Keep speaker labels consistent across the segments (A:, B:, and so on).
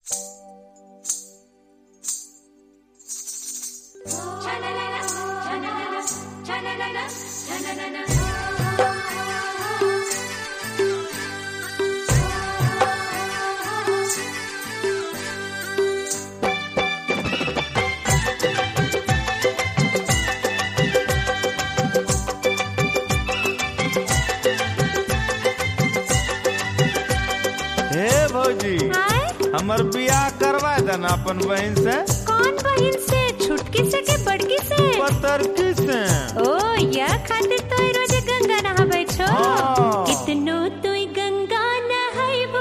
A: हमर बियाह करवा देना अपन बहन से।
B: कौन बहन से? छुटकी से के बड़की से?
A: पतरकी से।
B: ओ या खातिर तो रोज गंगा नहाबै छो। कितनो तू गंगा नहाइबो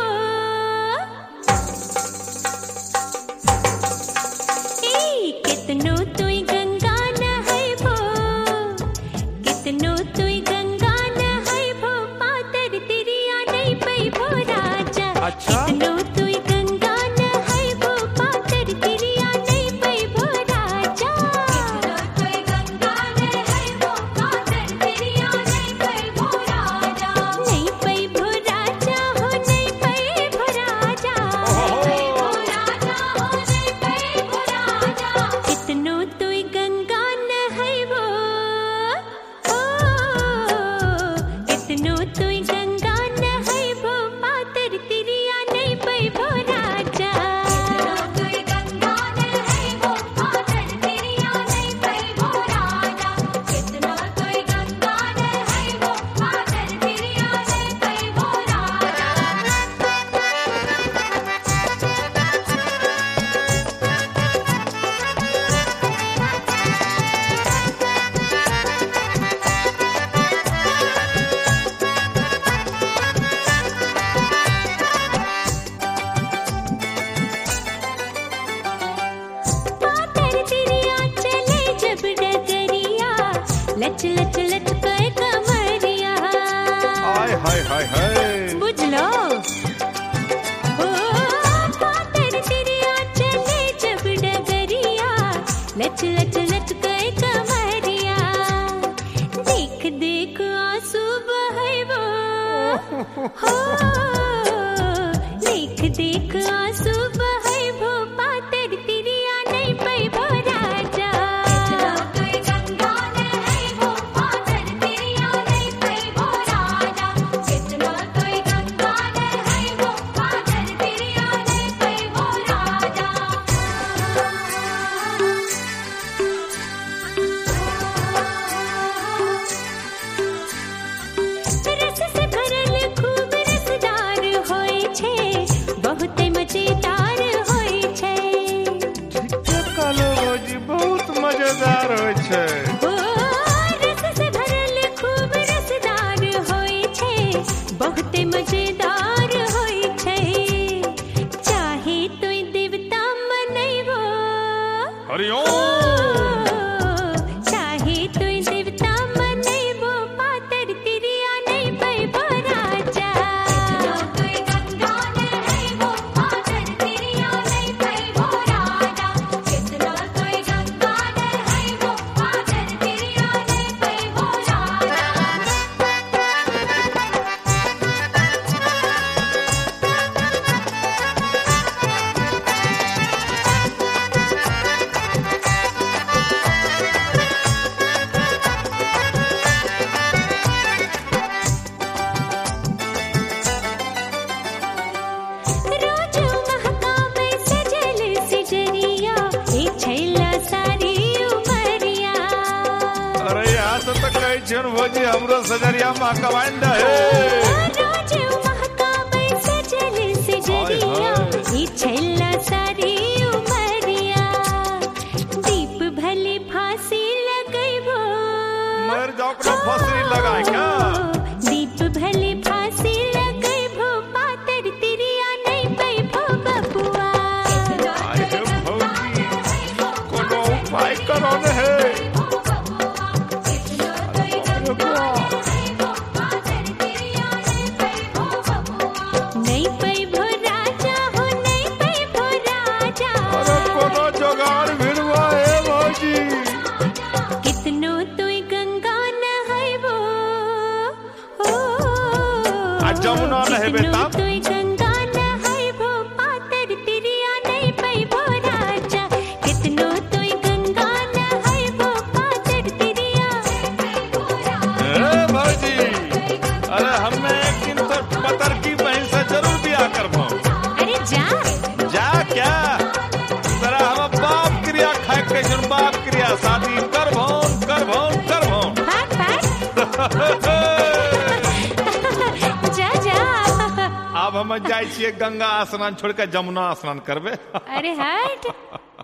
B: कितनो तू गंगा नहाइबो कितनो तू गंगा नहाइबो पातर तिरिया नहीं पैबो राजा।
A: अच्छा
B: कितनो तू गंगा नहाइबो पातर तिरिया नहीं पैबो राजा। कितनो तू गंगा नहाइबो पातर तिरिया नहीं पैबो राजा। नहीं पैबो राजा हो नहीं पैबो राजा। नहीं पैबो राजा हो नहीं पैबो राजा। कितनो तू गंगा नहाइबो कितनो तू गंगा नहाइबो पातर तिरिया नहीं पैबो राजा। कितनो तू गंगा नहाइबो पातर तिरिया नहीं पैबो राजा। कितनो तू गंगा नहाइबो पातर तिरिया नहीं पैबो राजा। पातर तिरिया चले जब डगरिया लच लच लच पे कमरिया।
A: हाय हाय हाय हाय
B: बुझलो ओ पातर तिरिया चले जब डगरिया लच लच लच पे कमरिया। देख देख आंसू बहैबो हो देख देख आंसू बहैबो पातर तिरिया नहीं पैबो राजा। कितनो तू गंगा नहाइबो पातर तिरिया नहीं पैबो राजा। कितनो तू गंगा नहाइबो पातर तिरिया नहीं पैबो राजा। रस से भरल खूब रसदार होय छै बहुत मजेदार होय छै।
A: कहलो भौजी बहुत मजेदार होइ छै।
B: ओ रस से भरल खूब रसदार होय छै बहुत मजेदार होय छै। चाहे तो देवता मनैबो
A: हरिओम
B: चाहे तो देवता मनैबो पातर तिरिया नहीं पैबो राजा। कितनो तू गंगा नहाइबो पातर तिरिया नहीं पैबो राजा। कितनो तू गंगा नहाइबो पातर तिरिया नहीं पैबो राजा। रोज महकाबै सजल सिजरिया ए छैला सारी उमरिया।
A: अरे यहाँ से तो कहै छियन भौजी हमरो सजरिया महकवाइन दे।
B: रोज महकाबै सजल सिजरिया ए छैला सारी उमरिया। दीप भले फांसी लगैबो
A: मर जाओ अपना फसरी लगाए क्या।
B: दीप भले फांसी लगैबो पातर तिरिया नहीं पैबो बबुआ।
A: आय हे भौजी कोनो उपाय करो ने हे।
B: नहीं पैबो राजा हो नहीं पैबो राजा।
A: अरे कोनो जोगाड़ भिड़वा हे भौजी।
B: कितनो तू गंगा नहाइबो
A: आ जमुना नहेबे
B: कितनो
A: तब?
B: तू गंगा नहाइबो पातर तिरिया
A: अरे हमने एक दिन तो पतर की बहन से जरूर ब्याह करबो।
B: अरे जा
A: जा क्या तेरा हम बाप क्रिया खाए के जन बाप क्रिया शादी करबो करबो करबो।
B: जा जा
A: अब हम जाए छिए गंगा स्नान छोड़ के जमुना स्नान करबे।
B: अरे हट।